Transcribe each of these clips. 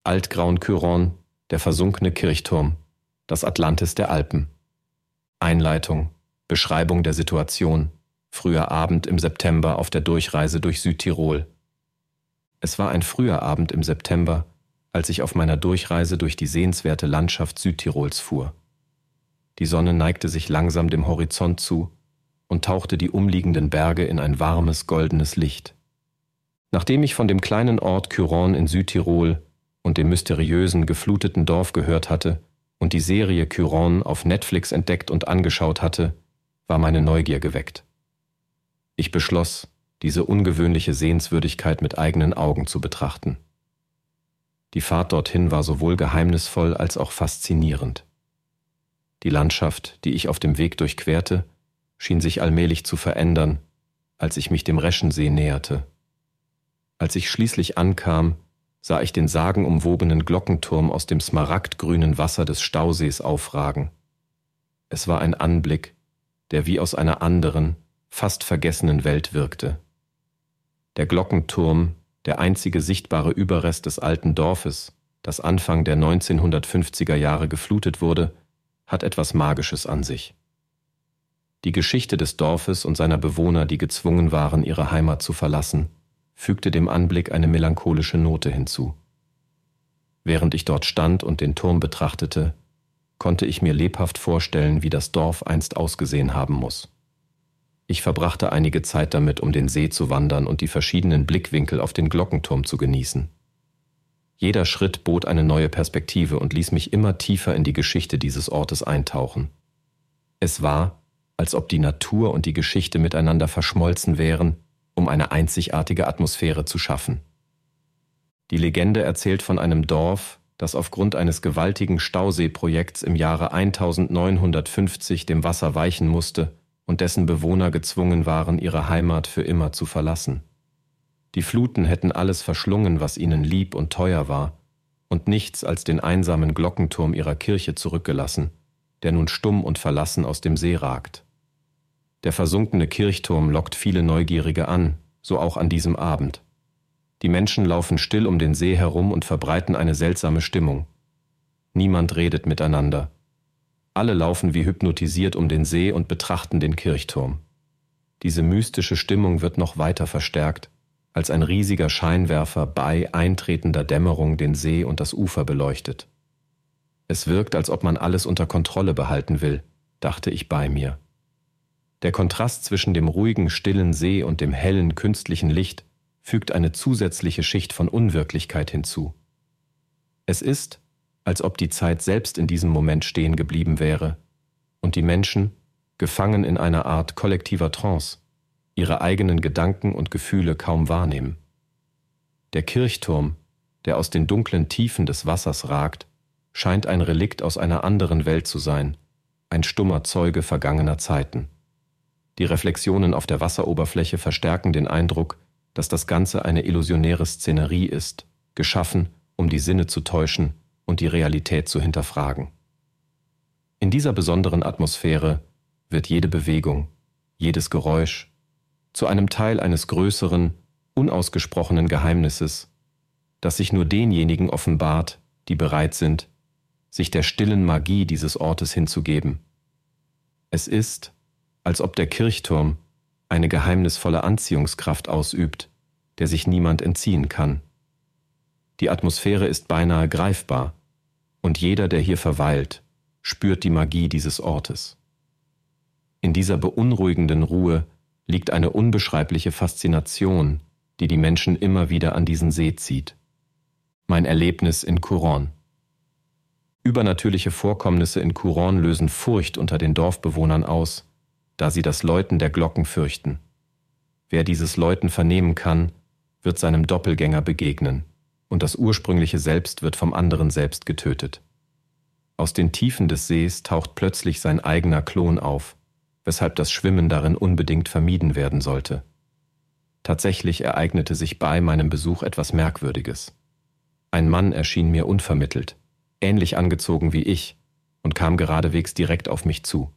Altgrauen-Kyron, der versunkene Kirchturm, das Atlantis der Alpen. Einleitung, Beschreibung der Situation, früher Abend im September auf der Durchreise durch Südtirol. Es war ein früher Abend im September, als ich auf meiner Durchreise durch die sehenswerte Landschaft Südtirols fuhr. Die Sonne neigte sich langsam dem Horizont zu und tauchte die umliegenden Berge in ein warmes, goldenes Licht. Nachdem ich von dem kleinen Ort Kyron in Südtirol und dem mysteriösen, gefluteten Dorf gehört hatte und die Serie Kyron auf Netflix entdeckt und angeschaut hatte, war meine Neugier geweckt. Ich beschloss, diese ungewöhnliche Sehenswürdigkeit mit eigenen Augen zu betrachten. Die Fahrt dorthin war sowohl geheimnisvoll als auch faszinierend. Die Landschaft, die ich auf dem Weg durchquerte, schien sich allmählich zu verändern, als ich mich dem Reschensee näherte. Als ich schließlich ankam, sah ich den sagenumwobenen Glockenturm aus dem smaragdgrünen Wasser des Stausees aufragen. Es war ein Anblick, der wie aus einer anderen, fast vergessenen Welt wirkte. Der Glockenturm, der einzige sichtbare Überrest des alten Dorfes, das Anfang der 1950er Jahre geflutet wurde, hat etwas Magisches an sich. Die Geschichte des Dorfes und seiner Bewohner, die gezwungen waren, ihre Heimat zu verlassen, fügte dem Anblick eine melancholische Note hinzu. Während ich dort stand und den Turm betrachtete, konnte ich mir lebhaft vorstellen, wie das Dorf einst ausgesehen haben muss. Ich verbrachte einige Zeit damit, um den See zu wandern und die verschiedenen Blickwinkel auf den Glockenturm zu genießen. Jeder Schritt bot eine neue Perspektive und ließ mich immer tiefer in die Geschichte dieses Ortes eintauchen. Es war, als ob die Natur und die Geschichte miteinander verschmolzen wären, um eine einzigartige Atmosphäre zu schaffen. Die Legende erzählt von einem Dorf, das aufgrund eines gewaltigen Stauseeprojekts im Jahre 1950 dem Wasser weichen musste und dessen Bewohner gezwungen waren, ihre Heimat für immer zu verlassen. Die Fluten hätten alles verschlungen, was ihnen lieb und teuer war, und nichts als den einsamen Glockenturm ihrer Kirche zurückgelassen, der nun stumm und verlassen aus dem See ragt. Der versunkene Kirchturm lockt viele Neugierige an, so auch an diesem Abend. Die Menschen laufen still um den See herum und verbreiten eine seltsame Stimmung. Niemand redet miteinander. Alle laufen wie hypnotisiert um den See und betrachten den Kirchturm. Diese mystische Stimmung wird noch weiter verstärkt, als ein riesiger Scheinwerfer bei eintretender Dämmerung den See und das Ufer beleuchtet. Es wirkt, als ob man alles unter Kontrolle behalten will, dachte ich bei mir. Der Kontrast zwischen dem ruhigen, stillen See und dem hellen, künstlichen Licht fügt eine zusätzliche Schicht von Unwirklichkeit hinzu. Es ist, als ob die Zeit selbst in diesem Moment stehen geblieben wäre und die Menschen, gefangen in einer Art kollektiver Trance, ihre eigenen Gedanken und Gefühle kaum wahrnehmen. Der Kirchturm, der aus den dunklen Tiefen des Wassers ragt, scheint ein Relikt aus einer anderen Welt zu sein, ein stummer Zeuge vergangener Zeiten. Die Reflexionen auf der Wasseroberfläche verstärken den Eindruck, dass das Ganze eine illusionäre Szenerie ist, geschaffen, um die Sinne zu täuschen und die Realität zu hinterfragen. In dieser besonderen Atmosphäre wird jede Bewegung, jedes Geräusch zu einem Teil eines größeren, unausgesprochenen Geheimnisses, das sich nur denjenigen offenbart, die bereit sind, sich der stillen Magie dieses Ortes hinzugeben. Es ist, als ob der Kirchturm eine geheimnisvolle Anziehungskraft ausübt, der sich niemand entziehen kann. Die Atmosphäre ist beinahe greifbar, und jeder, der hier verweilt, spürt die Magie dieses Ortes. In dieser beunruhigenden Ruhe liegt eine unbeschreibliche Faszination, die die Menschen immer wieder an diesen See zieht. Mein Erlebnis in Kyron. Übernatürliche Vorkommnisse in Kyron lösen Furcht unter den Dorfbewohnern aus, da sie das Läuten der Glocken fürchten. Wer dieses Läuten vernehmen kann, wird seinem Doppelgänger begegnen, und das ursprüngliche Selbst wird vom anderen Selbst getötet. Aus den Tiefen des Sees taucht plötzlich sein eigener Klon auf, weshalb das Schwimmen darin unbedingt vermieden werden sollte. Tatsächlich ereignete sich bei meinem Besuch etwas Merkwürdiges. Ein Mann erschien mir unvermittelt, ähnlich angezogen wie ich, und kam geradewegs direkt auf mich zu.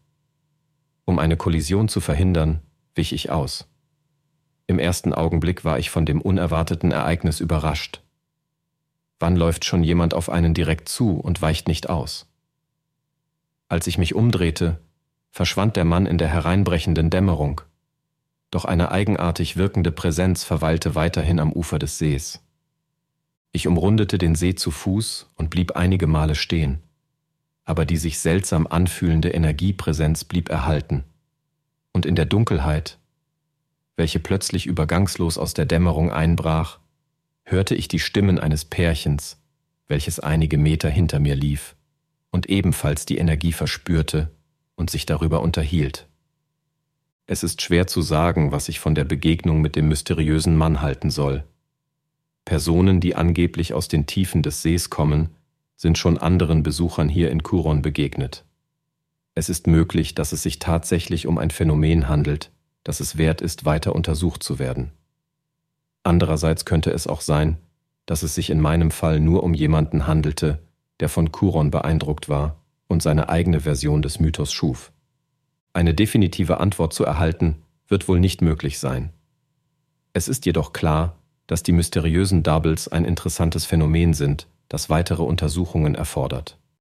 Um eine Kollision zu verhindern, wich ich aus. Im ersten Augenblick war ich von dem unerwarteten Ereignis überrascht. Wann läuft schon jemand auf einen direkt zu und weicht nicht aus? Als ich mich umdrehte, verschwand der Mann in der hereinbrechenden Dämmerung, doch eine eigenartig wirkende Präsenz verweilte weiterhin am Ufer des Sees. Ich umrundete den See zu Fuß und blieb einige Male stehen, aber die sich seltsam anfühlende Energiepräsenz blieb erhalten, und in der Dunkelheit, welche plötzlich übergangslos aus der Dämmerung einbrach, hörte ich die Stimmen eines Pärchens, welches einige Meter hinter mir lief und ebenfalls die Energie verspürte und sich darüber unterhielt. Es ist schwer zu sagen, was ich von der Begegnung mit dem mysteriösen Mann halten soll. Personen, die angeblich aus den Tiefen des Sees kommen, sind schon anderen Besuchern hier in Kuron begegnet. Es ist möglich, dass es sich tatsächlich um ein Phänomen handelt, das es wert ist, weiter untersucht zu werden. Andererseits könnte es auch sein, dass es sich in meinem Fall nur um jemanden handelte, der von Kuron beeindruckt war und seine eigene Version des Mythos schuf. Eine definitive Antwort zu erhalten, wird wohl nicht möglich sein. Es ist jedoch klar, dass die mysteriösen Doubles ein interessantes Phänomen sind, das weitere Untersuchungen erfordert.